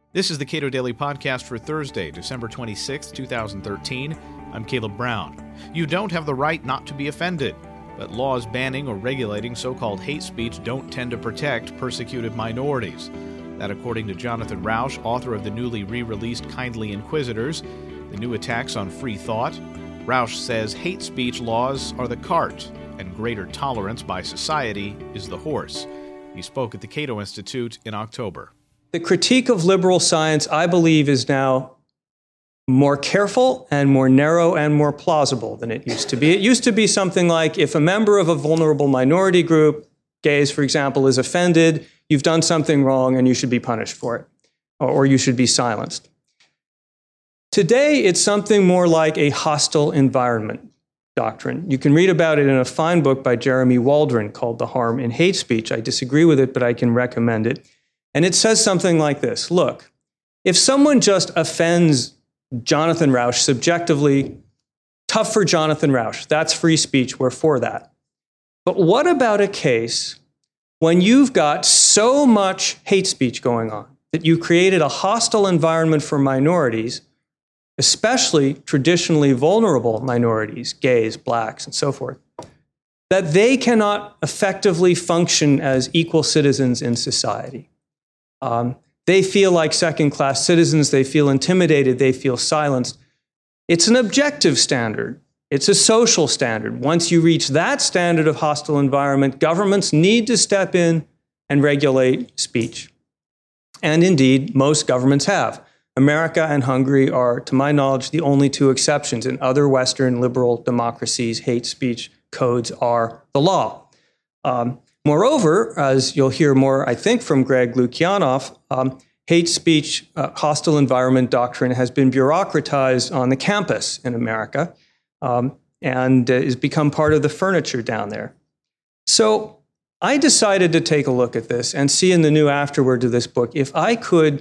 This is the Cato Daily Podcast for Thursday, December 26, 2013. I'm Caleb Brown. You don't have the right not to be offended, but laws banning or regulating so-called hate speech don't tend to protect persecuted minorities. That according to Jonathan Rauch, author of the newly re-released Kindly Inquisitors, The New Attacks on Free Thought. Rauch says hate speech laws are the cart, and greater tolerance by society is the horse. He spoke at the Cato Institute in October. The critique of liberal science, I believe, is now more careful and more narrow and more plausible than it used to be. It used to be something like, if a member of a vulnerable minority group, gays, for example, is offended, you've done something wrong and you should be punished for it, or you should be silenced. Today, it's something more like a hostile environment doctrine. You can read about it in a fine book by Jeremy Waldron called The Harm in Hate Speech. I disagree with it, but I can recommend it. And it says something like this. Look, if someone just offends Jonathan Rauch subjectively, tough for Jonathan Rauch. That's free speech. We're for that. But what about a case when you've got so much hate speech going on that you created a hostile environment for minorities, especially traditionally vulnerable minorities, gays, blacks, and so forth, that they cannot effectively function as equal citizens in society? They feel like second-class citizens. They feel intimidated. They feel silenced. It's an objective standard. It's a social standard. Once you reach that standard of hostile environment, governments need to step in and regulate speech. And indeed, most governments have. America and Hungary are, to my knowledge, the only two exceptions. In other Western liberal democracies, hate speech codes are the law. Moreover, as you'll hear more, I think, from Greg Lukianoff, hate speech, hostile environment doctrine has been bureaucratized on the campus in America and has become part of the furniture down there. So I decided to take a look at this and see in the new afterword to this book if I could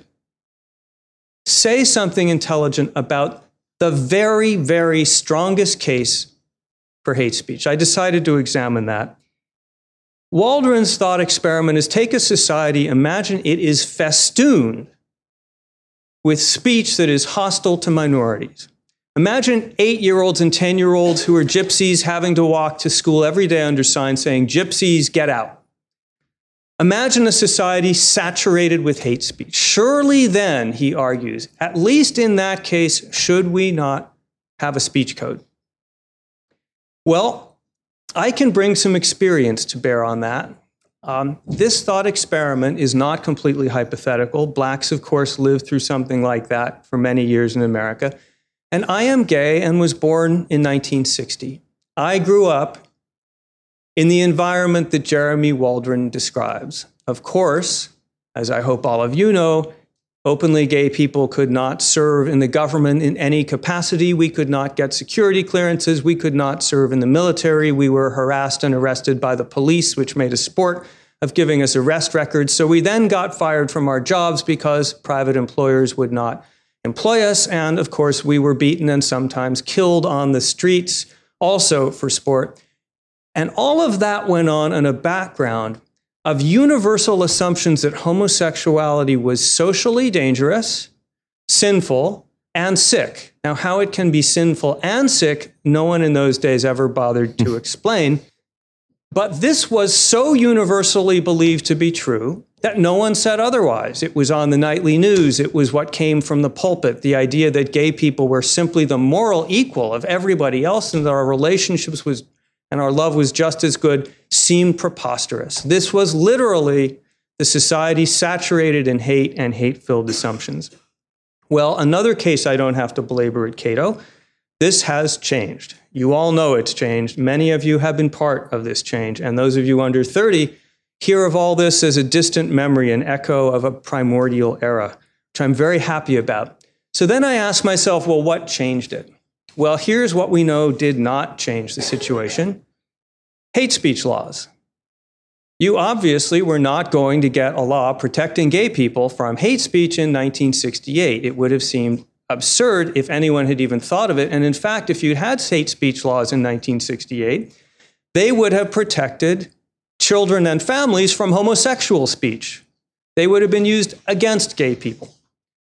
say something intelligent about the very, very strongest case for hate speech. I decided to examine that. Waldron's thought experiment is take a society, imagine it is festooned with speech that is hostile to minorities. Imagine 8-year-olds and 10-year-olds who are gypsies having to walk to school every day under signs saying, "Gypsies, get out." Imagine a society saturated with hate speech. Surely then, he argues, at least in that case, should we not have a speech code? Well, I can bring some experience to bear on that. This thought experiment is not completely hypothetical. Blacks, of course, lived through something like that for many years in America. And I am gay and was born in 1960. I grew up in the environment that Jeremy Waldron describes. Of course, as I hope all of you know, openly gay people could not serve in the government in any capacity. We could not get security clearances. We could not serve in the military. We were harassed and arrested by the police, which made a sport of giving us arrest records. So we then got fired from our jobs because private employers would not employ us. And of course, we were beaten and sometimes killed on the streets, also for sport. And all of that went on in a background of universal assumptions that homosexuality was socially dangerous, sinful, and sick. Now, how it can be sinful and sick, no one in those days ever bothered to explain. But this was so universally believed to be true that no one said otherwise. It was on the nightly news. It was what came from the pulpit, the idea that gay people were simply the moral equal of everybody else and that our relationships and our love was just as good, seemed preposterous. This was literally the society saturated in hate and hate-filled assumptions. Well, another case I don't have to belabor at Cato, this has changed. You all know it's changed. Many of you have been part of this change, and those of you under 30 hear of all this as a distant memory, an echo of a primordial era, which I'm very happy about. So then I asked myself, well, what changed it? Well, here's what we know did not change the situation. Hate speech laws. You obviously were not going to get a law protecting gay people from hate speech in 1968. It would have seemed absurd if anyone had even thought of it. And in fact, if you had hate speech laws in 1968, they would have protected children and families from homosexual speech. They would have been used against gay people.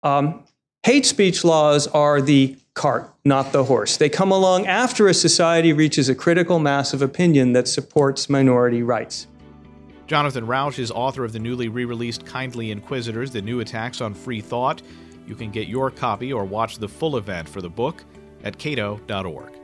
Hate speech laws are the cart, not the horse. They come along after a society reaches a critical mass of opinion that supports minority rights. Jonathan Rauch is author of the newly re-released Kindly Inquisitors, The New Attacks on Free Thought. You can get your copy or watch the full event for the book at cato.org.